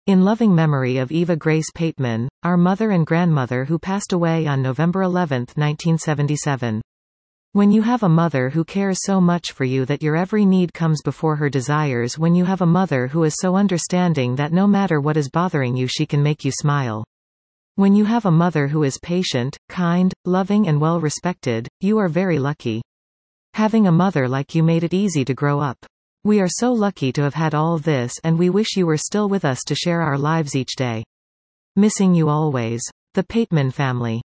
In loving memory of Eva Grace Pateman, our mother and grandmother who passed away on November 11, 1977. When you have a mother who cares so much for you that your every need comes before her desires, when you have a mother who is so understanding that no matter what is bothering you she can make you smile. When you have a mother who is patient, kind, loving and well respected, you are very lucky. Having a mother like you made it easy to grow up. We are so lucky to have had all this, and we wish you were still with us to share our lives each day. Missing you always. The Pateman family.